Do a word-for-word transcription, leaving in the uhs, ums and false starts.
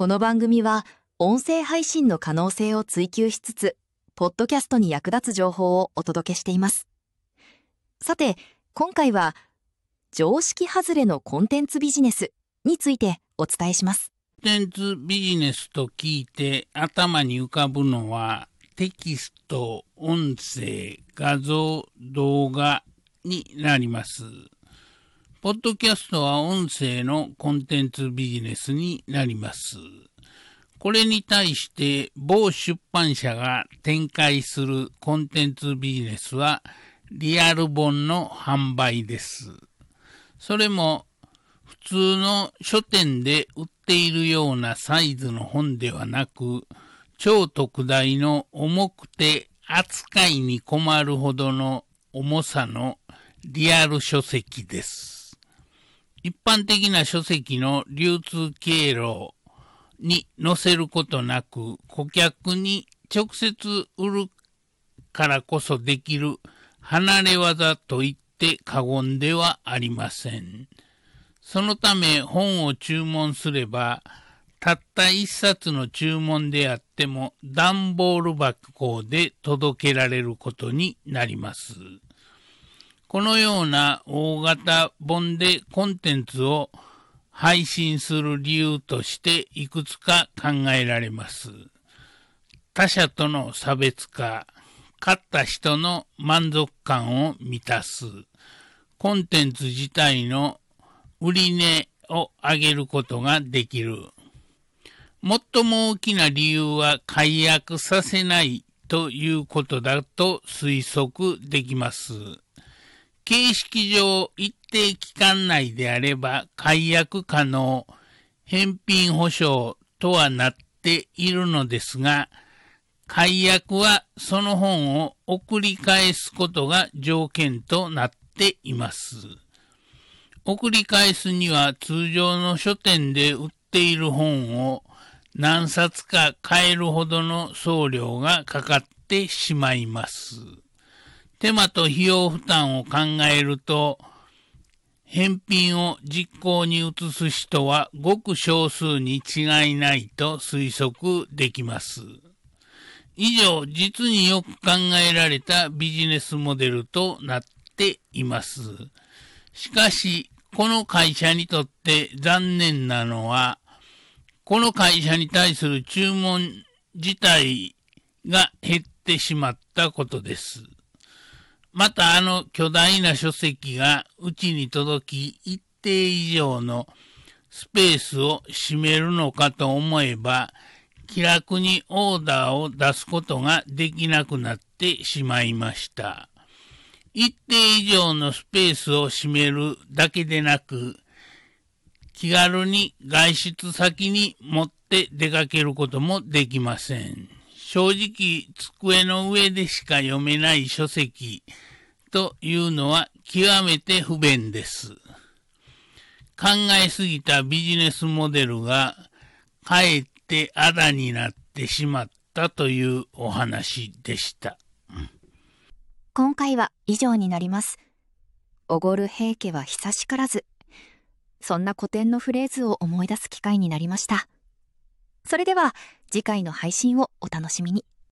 この番組は音声配信の可能性を追求しつつ、ポッドキャストに役立つ情報をお届けしています。さて、今回は常識外れのコンテンツビジネスについてお伝えします。 コンテンツビジネスと聞いて頭に浮かぶのはテキスト、音声、画像、動画になります。ポッドキャストは音声のコンテンツビジネスになります。これに対して某出版社が展開するコンテンツビジネスはリアル本の販売です。それも普通の書店で売っているようなサイズの本ではなく、超特大の重くて扱いに困るほどの重さのリアル書籍です。一般的な書籍の流通経路に載せることなく、顧客に直接売るからこそできる離れ技と言って過言ではありません。そのため本を注文すれば、たった一冊の注文であっても段ボール箱で届けられることになります。このような大型本でコンテンツを配信する理由としていくつか考えられます。他社との差別化、買った人の満足感を満たす、コンテンツ自体の売り値を上げることができる。最も大きな理由は解約させないということだと推測できます。形式上一定期間内であれば解約可能、返品保証とはなっているのですが、解約はその本を送り返すことが条件となっています。送り返すには通常の書店で売っている本を何冊か買えるほどの送料がかかってしまいます。手間と費用負担を考えると、返品を実行に移す人はごく少数に違いないと推測できます。以上、実によく考えられたビジネスモデルとなっています。しかし、この会社にとって残念なのは、この会社に対する注文自体が減ってしまったことです。またあの巨大な書籍がうちに届き一定以上のスペースを占めるのかと思えば、気楽にオーダーを出すことができなくなってしまいました。一定以上のスペースを占めるだけでなく、気軽に外出先に持って出かけることもできません。正直、机の上でしか読めない書籍というのは極めて不便です。考えすぎたビジネスモデルがかえってあだになってしまったというお話でした。 今回は以上になります。おごる平家は久しからず。そんな古典のフレーズを思い出す機会になりました。それでは次回の配信をお楽しみに。